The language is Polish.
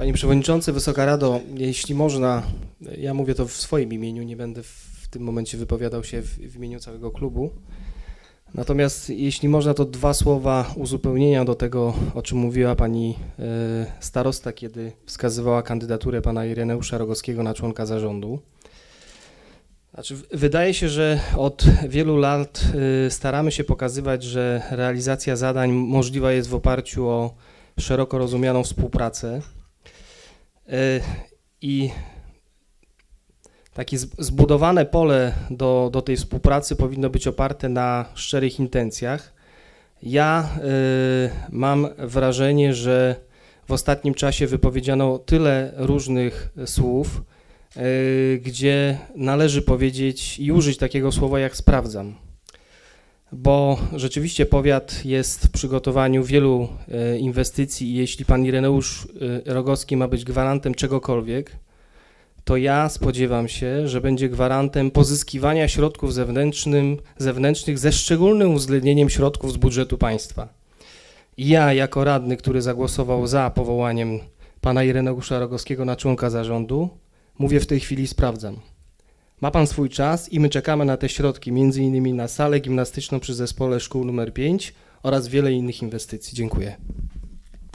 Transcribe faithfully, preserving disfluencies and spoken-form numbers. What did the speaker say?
Panie Przewodniczący, Wysoka Rado, jeśli można, ja mówię to w swoim imieniu, nie będę w tym momencie wypowiadał się w, w imieniu całego klubu. Natomiast jeśli można, to dwa słowa uzupełnienia do tego, o czym mówiła pani starosta, kiedy wskazywała kandydaturę pana Ireneusza Rogowskiego na członka zarządu. Znaczy, wydaje się, że od wielu lat staramy się pokazywać, że realizacja zadań możliwa jest w oparciu o szeroko rozumianą współpracę i takie zbudowane pole do, do tej współpracy powinno być oparte na szczerych intencjach. Ja y, mam wrażenie, że w ostatnim czasie wypowiedziano tyle różnych słów, y, gdzie należy powiedzieć i użyć takiego słowa jak sprawdzam. Bo rzeczywiście powiat jest w przygotowaniu wielu y, inwestycji i jeśli pan Ireneusz y, Rogowski ma być gwarantem czegokolwiek, to ja spodziewam się, że będzie gwarantem pozyskiwania środków zewnętrznym, zewnętrznych ze szczególnym uwzględnieniem środków z budżetu państwa. I ja jako radny, który zagłosował za powołaniem pana Ireneusza Rogowskiego na członka zarządu, mówię w tej chwili sprawdzam. Ma pan swój czas i my czekamy na te środki, między innymi na salę gimnastyczną przy zespole szkół numer pięć oraz wiele innych inwestycji. Dziękuję.